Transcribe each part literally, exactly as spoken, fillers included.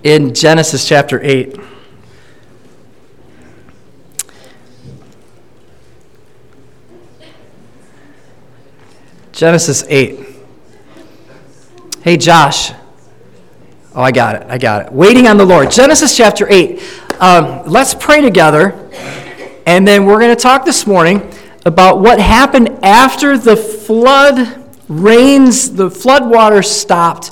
in Genesis chapter eight. Genesis eight. Hey, Josh. Oh, I got it. I got it. Waiting on the Lord. Genesis chapter eight. Um, let's pray together, and then we're going to talk this morning about what happened after the flood rains, the flood waters stopped,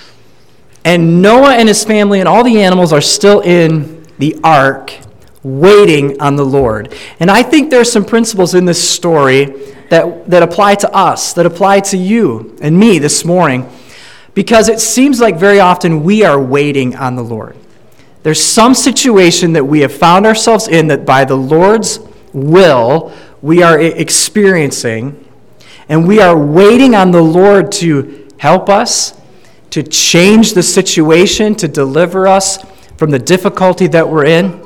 and Noah and his family and all the animals are still in the ark waiting on the Lord. And I think there's some principles in this story that, that apply to us, that apply to you and me this morning, because it seems like very often we are waiting on the Lord. There's some situation that we have found ourselves in that by the Lord's will we are experiencing, and we are waiting on the Lord to help us, to change the situation, to deliver us from the difficulty that we're in.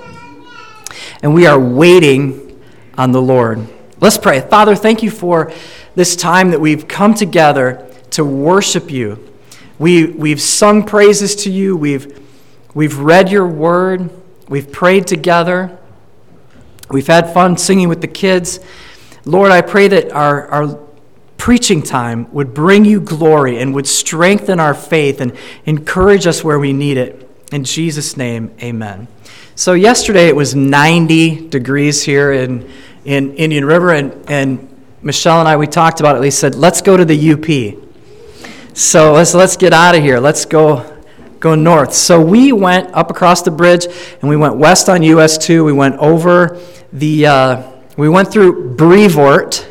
And we are waiting on the Lord. Let's pray. Father, thank you for this time that we've come together to worship you. We, we've sung praises to you. We've, we've read your word. We've prayed together. We've had fun singing with the kids. Lord, I pray that our, our preaching time would bring you glory and would strengthen our faith and encourage us where we need it. In Jesus' name, amen. So yesterday it was ninety degrees here in, in Indian River, and, and Michelle and I, we talked about it. We said, let's go to the U P. So let's, let's get out of here. Let's go go north. So we went up across the bridge, and we went west on U S two. We went over the, uh, we went through Brevort,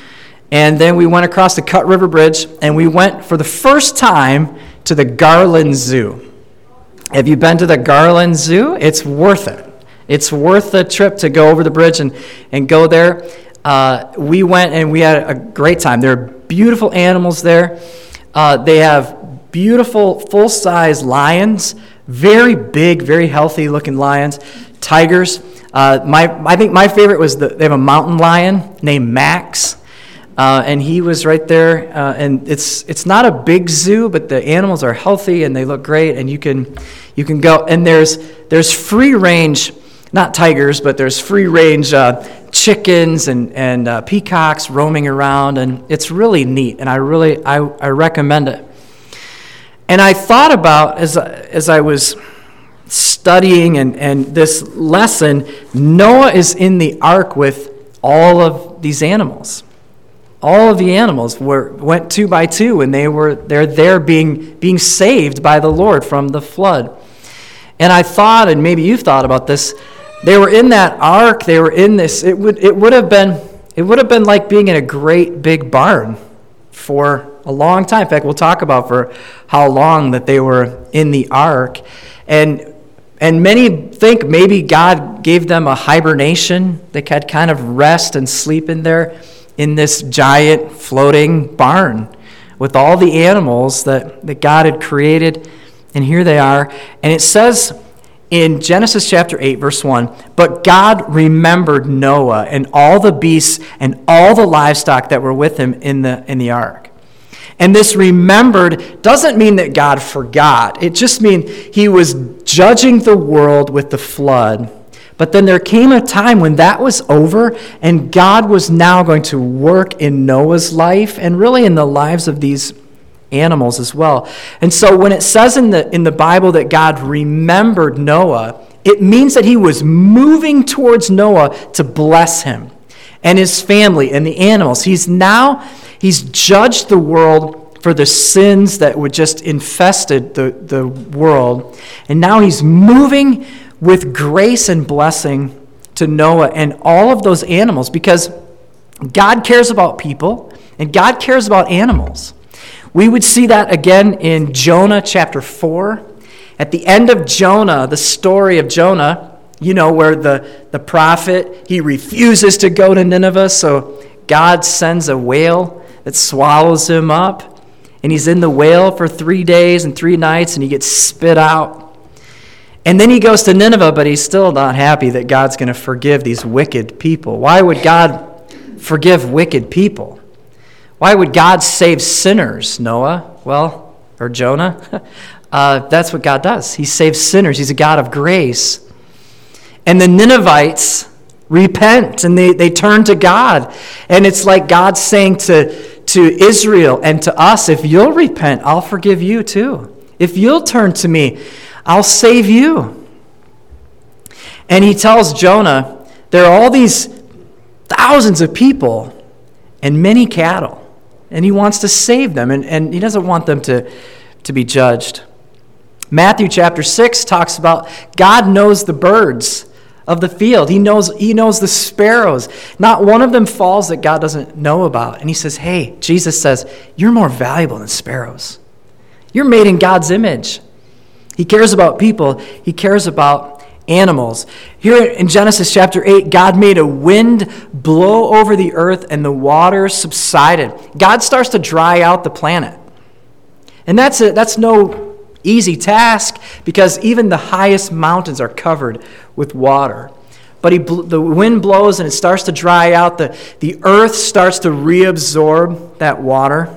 and then we went across the Cut River Bridge, and we went for the first time to the Garland Zoo. Have you been to the Garland Zoo? It's worth it. It's worth the trip to go over the bridge and, and go there. Uh, we went and we had a great time. There are beautiful animals there. Uh, they have beautiful full-size lions, very big, very healthy-looking lions, tigers. Uh, my I think my favorite was the, they have a mountain lion named Max. Uh, and he was right there, uh, and it's it's not a big zoo, but the animals are healthy and they look great, and you can you can go. And there's there's free range, not tigers, but there's free range uh, chickens and and uh, peacocks roaming around, and it's really neat. And I really I, I recommend it. And I thought about as as I was studying and and this lesson, Noah is in the ark with all of these animals. All of the animals were went two by two, and they were they're there being being saved by the Lord from the flood. And I thought, and maybe you've thought about this, they were in that ark, they were in this, it would it would have been it would have been like being in a great big barn for a long time. In fact, we'll talk about for how long that they were in the ark. And and many think maybe God gave them a hibernation. They could kind of rest and sleep in there, in this giant floating barn with all the animals that, that God had created. And here they are. And it says in Genesis chapter eight, verse one, but God remembered Noah and all the beasts and all the livestock that were with him in the in the ark. And this remembered doesn't mean that God forgot. It just means he was judging the world with the flood. But then there came a time when that was over, and God was now going to work in Noah's life and really in the lives of these animals as well. And so when it says in the in the Bible that God remembered Noah, it means that he was moving towards Noah to bless him and his family and the animals. He's now, he's judged the world for the sins that would just infested the, the world. And now he's moving with grace and blessing to Noah and all of those animals, because God cares about people and God cares about animals. We would see that again in Jonah chapter four. At the end of Jonah, the story of Jonah, you know, where the, the prophet, he refuses to go to Nineveh, so God sends a whale that swallows him up, and he's in the whale for three days and three nights, and he gets spit out. And then he goes to Nineveh, but he's still not happy that God's going to forgive these wicked people. Why would God forgive wicked people? Why would God save sinners, Noah? Well, or Jonah? Uh, that's what God does. He saves sinners. He's a God of grace. And the Ninevites repent, and they, they turn to God. And it's like God saying to, to Israel and to us, if you'll repent, I'll forgive you too. If you'll turn to me, I'll save you. And he tells Jonah, there are all these thousands of people and many cattle. And he wants to save them, and, and he doesn't want them to, to be judged. Matthew chapter six talks about God knows the birds of the field. He knows, he knows the sparrows. Not one of them falls that God doesn't know about. And he says, hey, Jesus says, you're more valuable than sparrows. You're made in God's image. He cares about people. He cares about animals. Here in Genesis chapter eight, God made a wind blow over the earth and the waters subsided. God starts to dry out the planet. And that's a, that's no easy task, because even the highest mountains are covered with water. But he, the wind blows and it starts to dry out. The, the earth starts to reabsorb that water.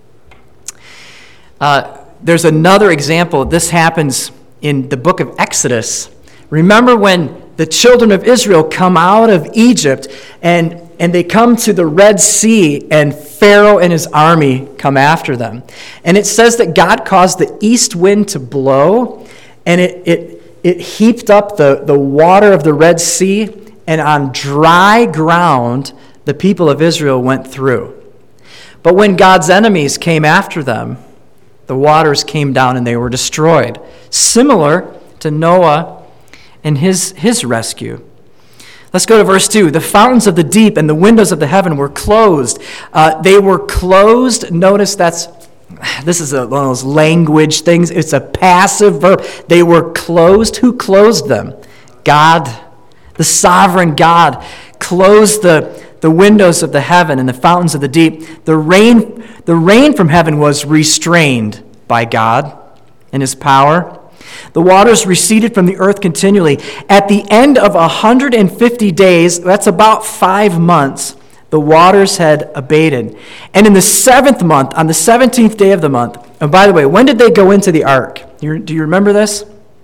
Uh, there's another example. This happens in the book of Exodus. Remember when the children of Israel come out of Egypt and, and they come to the Red Sea, and Pharaoh and his army come after them. And it says that God caused the east wind to blow, and it, it, it heaped up the, the water of the Red Sea, and on dry ground the people of Israel went through. But when God's enemies came after them, the waters came down and they were destroyed. Similar to Noah and his, his rescue. Let's go to verse two. The fountains of the deep and the windows of the heaven were closed. Uh, they were closed. Notice that's, this is a, one of those language things. It's a passive verb. They were closed. Who closed them? God, the sovereign God, closed the, the windows of the heaven and the fountains of the deep. The rain, the rain from heaven was restrained by God and his power. The waters receded from the earth continually. At the end of one hundred fifty days, that's about five months, the waters had abated. And in the seventh month, on the seventeenth day of the month, and by the way, when did they go into the ark? You, do you remember this?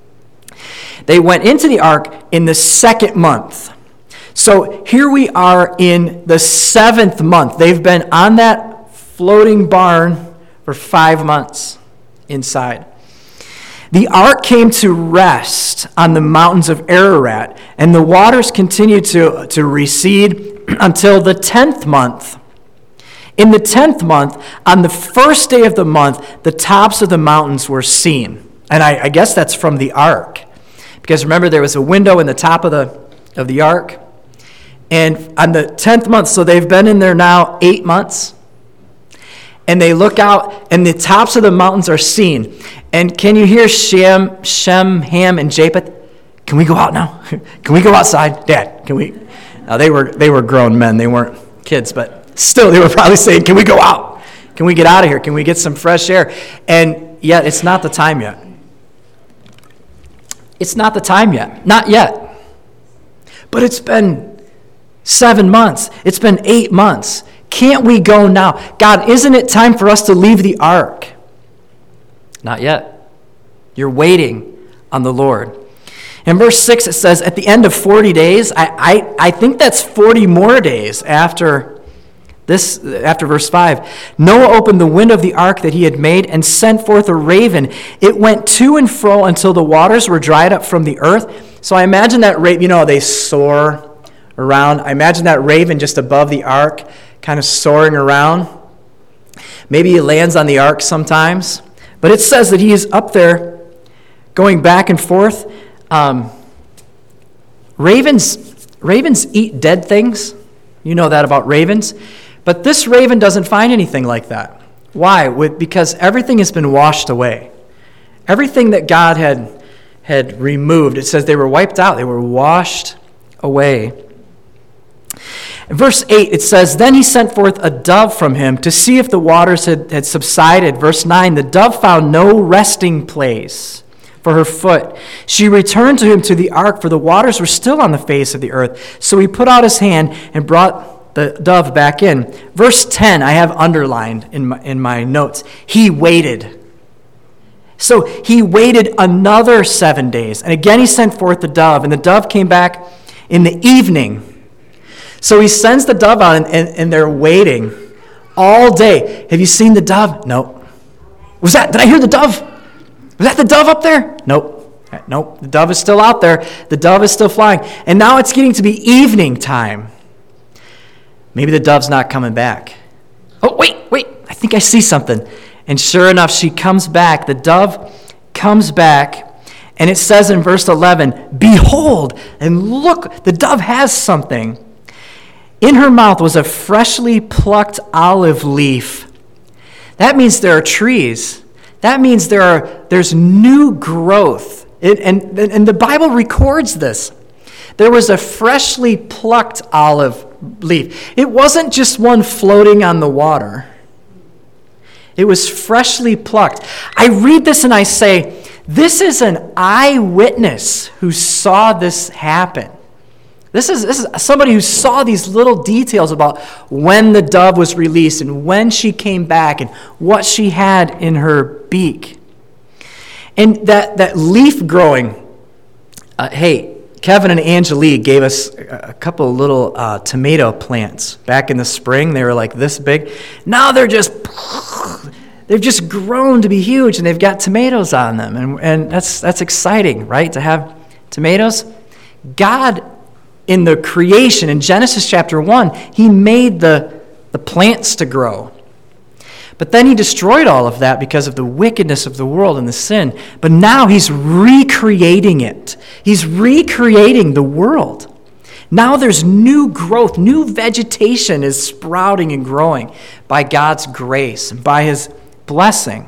They went into the ark in the second month. So here we are in the seventh month. They've been on that floating barn for five months inside. The ark came to rest on the mountains of Ararat, and the waters continued to, to recede until the tenth month. In the tenth month, on the first day of the month, the tops of the mountains were seen. And I, I guess that's from the ark. Because remember, there was a window in the top of the, of the ark. And on the tenth month, so they've been in there now eight months. And they look out, and the tops of the mountains are seen. And can you hear Shem, Shem, Ham, and Japheth? Can we go out now? Can we go outside? Dad, can we? Now, they were they were grown men. They weren't kids, but still, they were probably saying, can we go out? Can we get out of here? Can we get some fresh air? And yet, it's not the time yet. It's not the time yet. Not yet. But it's been seven months. It's been eight months. Can't we go now? God, isn't it time for us to leave the ark? Not yet. You're waiting on the Lord. In verse six, it says, at the end of forty days, I, I, I think that's forty more days after this, after verse five, Noah opened the window of the ark that he had made and sent forth a raven. It went to and fro until the waters were dried up from the earth. So I imagine that raven, you know, they soar around. I imagine that raven just above the ark, kind of soaring around. Maybe he lands on the ark sometimes. But it says that he is up there going back and forth. Um, ravens, ravens eat dead things. You know that about ravens. But this raven doesn't find anything like that. Why? With, because everything has been washed away. Everything that God had, had removed, it says they were wiped out. They were washed away. In verse eight, it says, then he sent forth a dove from him to see if the waters had, had subsided. Verse nine, the dove found no resting place for her foot. She returned to him to the ark, for the waters were still on the face of the earth. So he put out his hand and brought the dove back in. Verse ten, I have underlined in my, in my notes. He waited. So he waited another seven days. And again he sent forth the dove, and the dove came back in the evening. So he sends the dove out, and, and, and they're waiting all day. Have you seen the dove? No. Was that, did I hear the dove? Was that the dove up there? Nope. Nope. The dove is still out there. The dove is still flying. And now it's getting to be evening time. Maybe the dove's not coming back. Oh, wait, wait. I think I see something. And sure enough, she comes back. The dove comes back. And it says in verse eleven, behold, and look, the dove has something. In her mouth was a freshly plucked olive leaf. That means there are trees. That means there are there's new growth. It, and, and the Bible records this. There was a freshly plucked olive leaf. It wasn't just one floating on the water. It was freshly plucked. I read this and I say, this is an eyewitness who saw this happen. This is, this is somebody who saw these little details about when the dove was released and when she came back and what she had in her beak. And that, that leaf growing, uh, hey, Kevin and Angelique gave us a couple of little uh, tomato plants back in the spring. They were like this big. Now they're just, they've just grown to be huge, and they've got tomatoes on them. And, and that's that's exciting, right, to have tomatoes? God, in the creation, in Genesis chapter one, he made the, the plants to grow. But then he destroyed all of that because of the wickedness of the world and the sin. But now he's recreating it. He's recreating the world. Now there's new growth, new vegetation is sprouting and growing by God's grace and by his blessing.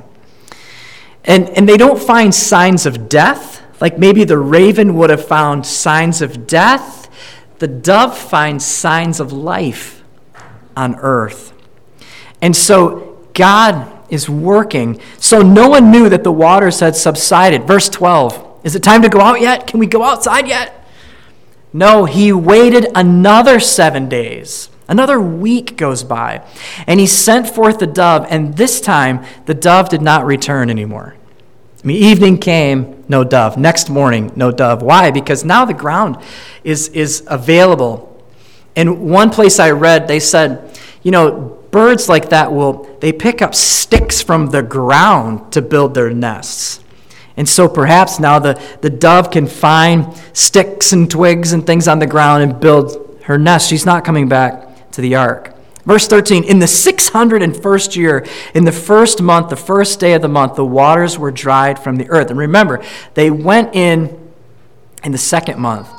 And, and they don't find signs of death, like maybe the raven would have found signs of death. The dove finds signs of life on earth. And so God is working. So no one knew that the waters had subsided. Verse twelve, is it time to go out yet? Can we go outside yet? No, he waited another seven days. Another week goes by. And he sent forth the dove, and this time the dove did not return anymore. I mean, evening came, no dove. Next morning, no dove. Why? Because now the ground is, is available. In one place I read, they said, you know, birds like that will, they pick up sticks from the ground to build their nests. And so perhaps now the, the dove can find sticks and twigs and things on the ground and build her nest. She's not coming back to the ark. Verse thirteen, in the six hundred first year, in the first month, the first day of the month, the waters were dried from the earth. And remember, they went in in the second month.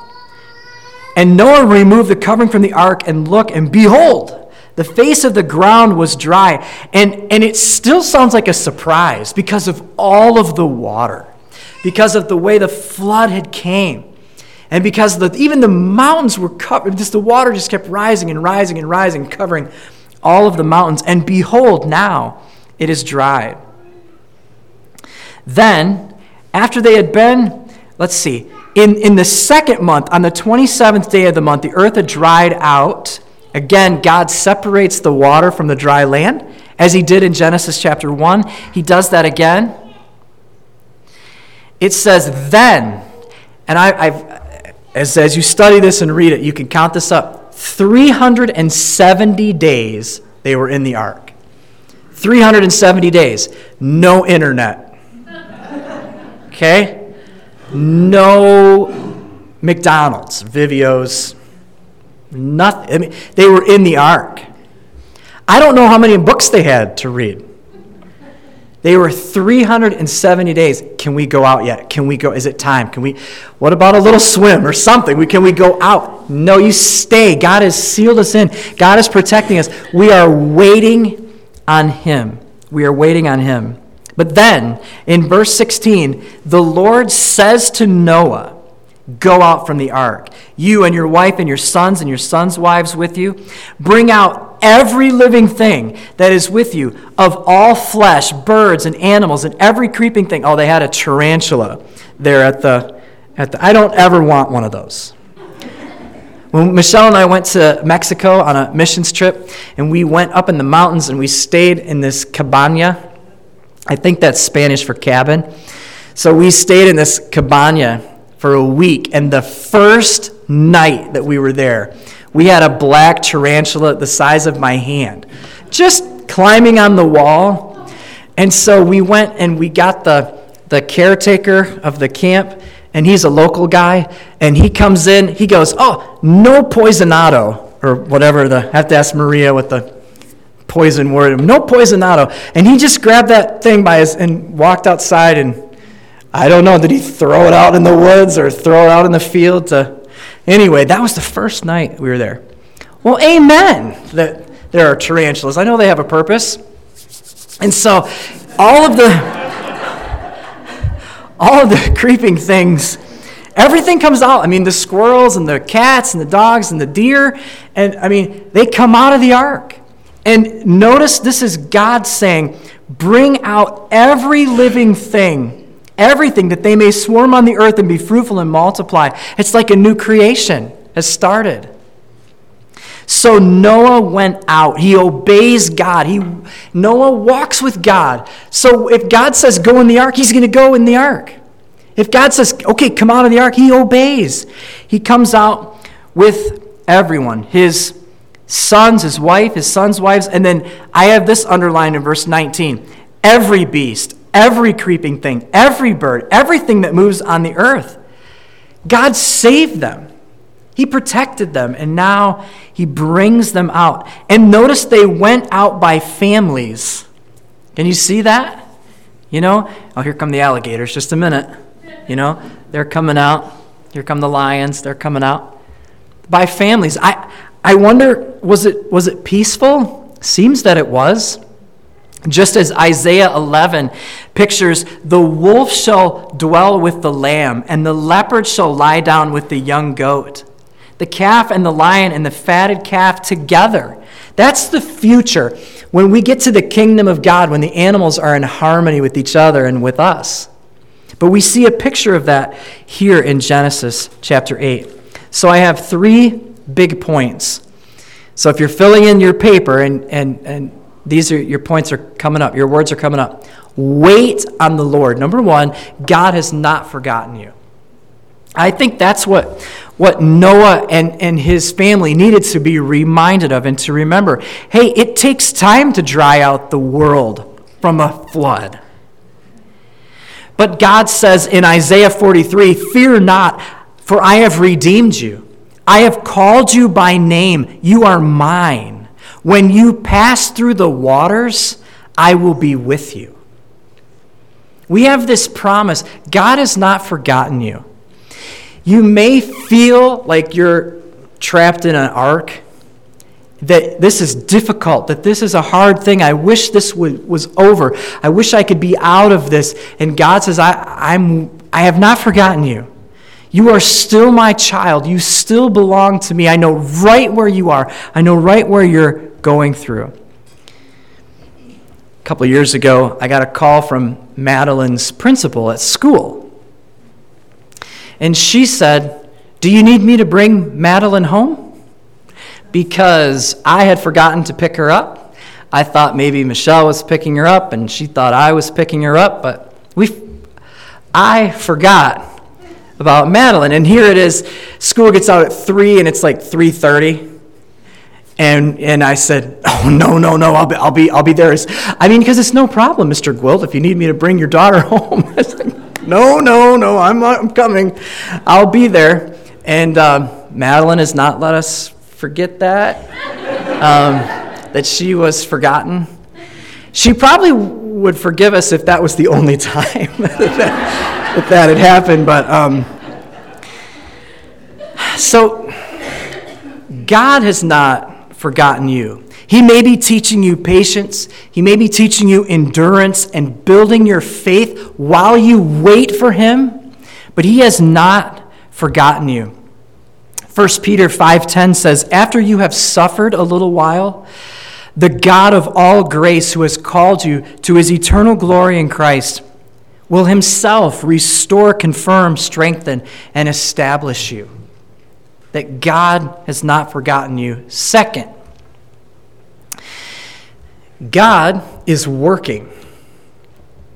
And Noah removed the covering from the ark and looked, and behold, the face of the ground was dry. And, and it still sounds like a surprise because of all of the water, because of the way the flood had came. And because the, even the mountains were covered, just the water just kept rising and rising and rising, covering all of the mountains. And behold, now it is dried. Then, after they had been, let's see, in, in the second month, on the twenty-seventh day of the month, the earth had dried out. Again, God separates the water from the dry land, as he did in Genesis chapter one. He does that again. It says, then, and I, I've, as, as you study this and read it, you can count this up. three hundred seventy days they were in the ark. three hundred seventy days. No internet. Okay? No McDonald's, Vivio's, nothing. I mean, they were in the ark. I don't know how many books they had to read. They were three hundred seventy days. Can we go out yet? Can we go? Is it time? Can we? What about a little swim or something? We, can we go out? No, you stay. God has sealed us in. God is protecting us. We are waiting on him. We are waiting on him. But then, in verse sixteen, the Lord says to Noah, go out from the ark, you and your wife and your sons and your sons' wives with you. Bring out every living thing that is with you, of all flesh, birds and animals and every creeping thing. Oh, they had a tarantula there at the, at the, I don't ever want one of those. When Michelle and I went to Mexico on a missions trip, and we went up in the mountains and we stayed in this cabana, I think that's Spanish for cabin. So we stayed in this cabana for a week, and the first night that we were there, we had a black tarantula the size of my hand, just climbing on the wall. And so we went and we got the, the caretaker of the camp, and he's a local guy, and he comes in, he goes, oh, no poisonado, or whatever, the, I have to ask Maria what the poison word, no poisonado. And he just grabbed that thing by his, and walked outside, and I don't know, did he throw it out in the woods or throw it out in the field to... Anyway, that was the first night we were there. Well, amen that there are tarantulas. I know they have a purpose. And so all of the all of the creeping things, everything comes out. I mean, the squirrels and the cats and the dogs and the deer, and I mean, they come out of the ark. And notice this is God saying, bring out every living thing, everything, that they may swarm on the earth and be fruitful and multiply. It's like a new creation has started. So Noah went out. He obeys God. He Noah walks with God. So if God says go in the ark, he's going to go in the ark. If God says, okay, come out of the ark, he obeys. He comes out with everyone, his sons, his wife, his sons' wives, and then I have this underlined in verse nineteen. Every beast, every creeping thing, every bird, everything that moves on the earth. God saved them. He protected them, and now he brings them out. And notice they went out by families. Can you see that? You know, oh, here come the alligators, just a minute. You know, they're coming out. Here come the lions, they're coming out. By families. I I wonder, was it was it peaceful? Seems that it was. Just as Isaiah eleven pictures, the wolf shall dwell with the lamb, and the leopard shall lie down with the young goat. The calf and the lion and the fatted calf together. That's the future. When we get to the kingdom of God, when the animals are in harmony with each other and with us. But we see a picture of that here in Genesis chapter eight. So I have three big points. So if you're filling in your paper, and, and, and these are your points are coming up, your words are coming up. Wait on the Lord. Number one, God has not forgotten you. I think that's what, what Noah and, and his family needed to be reminded of and to remember. Hey, it takes time to dry out the world from a flood. But God says in Isaiah forty-three, fear not, for I have redeemed you. I have called you by name. You are mine. When you pass through the waters, I will be with you. We have this promise. God has not forgotten you. You may feel like you're trapped in an ark, that this is difficult, that this is a hard thing. I wish this would, was over. I wish I could be out of this. And God says, I, I'm, I have not forgotten you. You are still my child. You still belong to me. I know right where you are. I know right where you're going through. A couple years ago, I got a call from Madeline's principal at school. And she said, do you need me to bring Madeline home? Because I had forgotten to pick her up. I thought maybe Michelle was picking her up, and she thought I was picking her up, but we, I forgot about Madeline. And here it is, school gets out at three, and it's like three thirty. And and I said, oh, no, no, no, I'll be, I'll be, I'll be there. I mean, because it's no problem, Mister Gwilt, if you need me to bring your daughter home. I was like, no, no, no, I'm, I'm coming. I'll be there. And um, Madeline has not let us forget that, um, that she was forgotten. She probably would forgive us if that was the only time that, that, that had happened. But um, so God has not forgotten you. He may be teaching you patience. He may be teaching you endurance and building your faith while you wait for him, but he has not forgotten you. First Peter five ten says, after you have suffered a little while, the God of all grace, who has called you to his eternal glory in Christ, will himself restore, confirm, strengthen, and establish you. That God has not forgotten you. Second, God is working.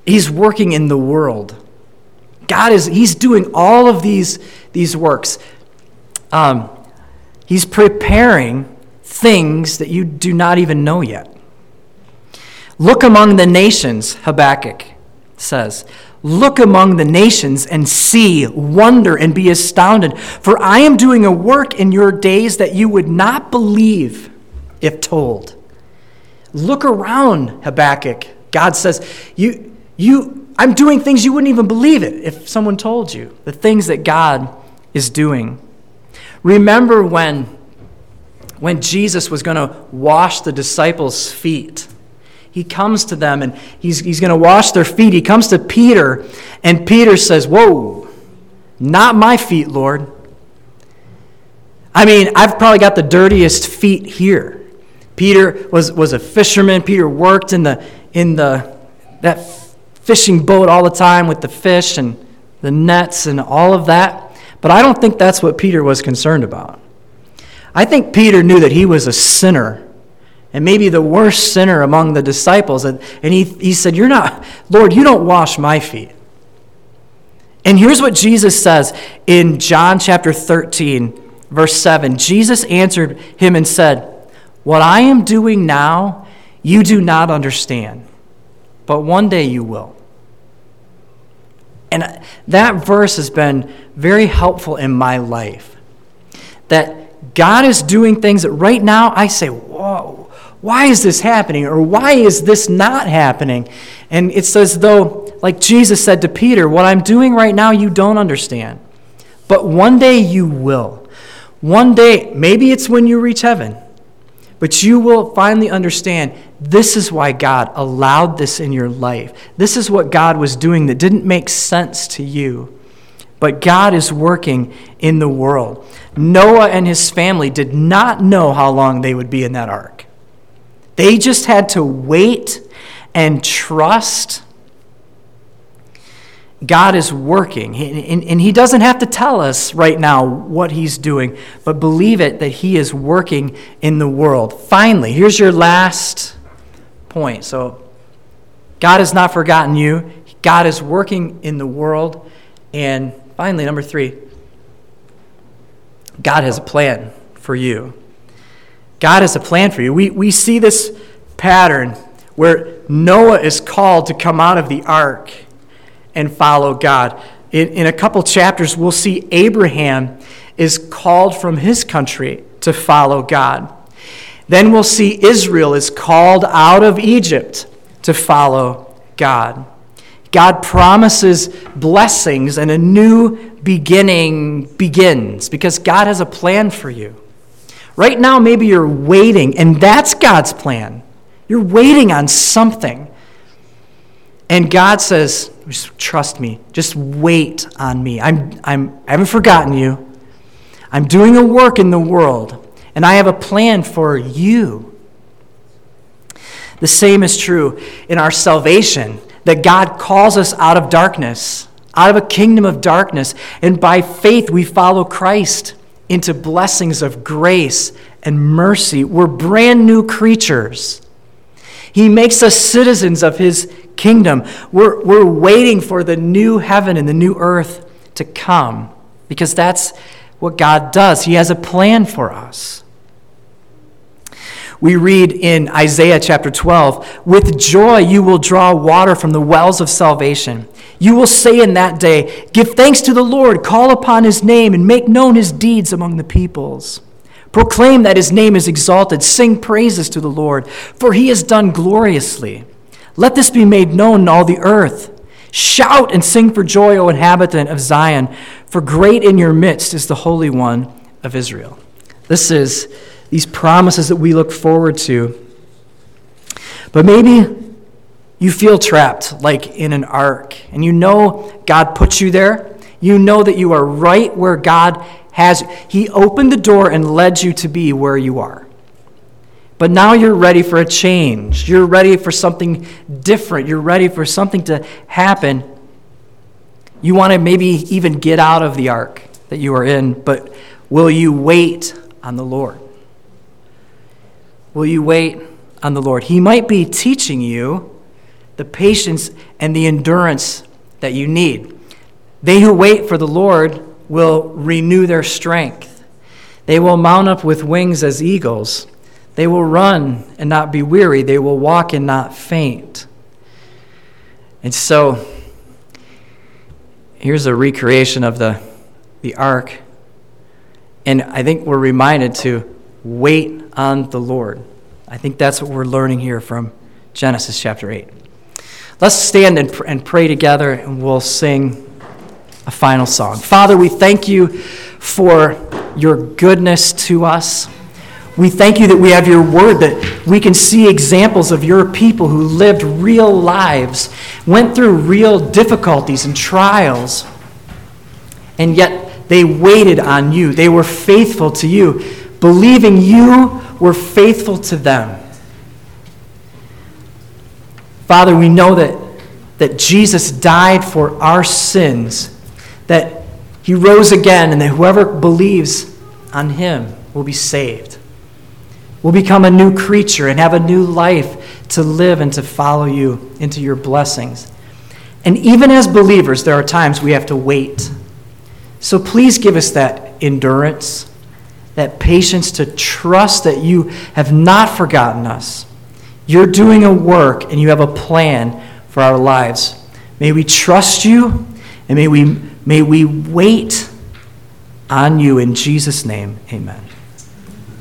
He's working in the world. God is, he's doing all of these, these works. Um, he's preparing things that you do not even know yet. Look among the nations, Habakkuk says. Look among the nations and see, wonder, and be astounded. For I am doing a work in your days that you would not believe if told. Look around, Habakkuk. God says, you, you, I'm doing things you wouldn't even believe it if someone told you. The things that God is doing. Remember when, when Jesus was going to wash the disciples' feet. He comes to them and he's, he's going to wash their feet. He comes to Peter, and Peter says, whoa, not my feet, Lord. I mean, I've probably got the dirtiest feet here. Peter was, was a fisherman. Peter worked in the in the that fishing boat all the time with the fish and the nets and all of that. But I don't think that's what Peter was concerned about. I think Peter knew that he was a sinner, and maybe the worst sinner among the disciples. And, and he, he said, You're not, Lord, you don't wash my feet. And here's what Jesus says in John chapter thirteen, verse seven. Jesus answered him and said, What I am doing now, you do not understand, but one day you will. And that verse has been very helpful in my life. That God is doing things that right now I say, whoa, why is this happening? Or why is this not happening? And it's as though, like Jesus said to Peter, what I'm doing right now you don't understand. But one day you will. One day, maybe it's when you reach heaven, but you will finally understand this is why God allowed this in your life. This is what God was doing that didn't make sense to you. But God is working in the world. Noah and his family did not know how long they would be in that ark. They just had to wait and trust. God is working, and he doesn't have to tell us right now what he's doing, but believe it that he is working in the world. Finally, here's your last point. So, God has not forgotten you. God is working in the world. And finally, number three, God has a plan for you. God has a plan for you. We, we see this pattern where Noah is called to come out of the ark and follow God. In, in a couple chapters, we'll see Abraham is called from his country to follow God. Then we'll see Israel is called out of Egypt to follow God. God promises blessings and a new beginning begins because God has a plan for you. Right now, maybe you're waiting, and that's God's plan. You're waiting on something. And God says, just trust me. Just wait on me. I'm, I'm, I haven't forgotten you. I'm doing a work in the world, and I have a plan for you. The same is true in our salvation, that God calls us out of darkness, out of a kingdom of darkness, and by faith we follow Christ into blessings of grace and mercy. We're brand new creatures. He makes us citizens of his kingdom. We're, we're waiting for the new heaven and the new earth to come because that's what God does. He has a plan for us. We read in Isaiah chapter twelve, with joy you will draw water from the wells of salvation. You will say in that day, give thanks to the Lord, call upon his name, and make known his deeds among the peoples. Proclaim that his name is exalted. Sing praises to the Lord, for he has done gloriously. Let this be made known in all the earth. Shout and sing for joy, O inhabitant of Zion, for great in your midst is the Holy One of Israel. This is these promises that we look forward to. But maybe you feel trapped like in an ark, and you know God put you there. You know that you are right where God has. He opened the door and led you to be where you are. But now you're ready for a change. You're ready for something different. You're ready for something to happen. You want to maybe even get out of the ark that you are in, but will you wait on the Lord? Will you wait on the Lord? He might be teaching you the patience and the endurance that you need. They who wait for the Lord will renew their strength. They will mount up with wings as eagles. They will run and not be weary. They will walk and not faint. And so, here's a recreation of the, the ark. And I think we're reminded to wait on the Lord. I think that's what we're learning here from Genesis chapter eight. Let's stand and, pr- and pray together, and we'll sing a final song. Father, we thank you for your goodness to us. We thank you that we have your word, that we can see examples of your people who lived real lives, went through real difficulties and trials, and yet they waited on you. They were faithful to you, believing you were faithful to them. Father, we know that, that Jesus died for our sins, that he rose again, and that whoever believes on him will be saved. We'll become a new creature and have a new life to live and to follow you into your blessings. And even as believers, there are times we have to wait. So please give us that endurance, that patience to trust that you have not forgotten us. You're doing a work and you have a plan for our lives. May we trust you, and may we, may we wait on you in Jesus' name. Amen.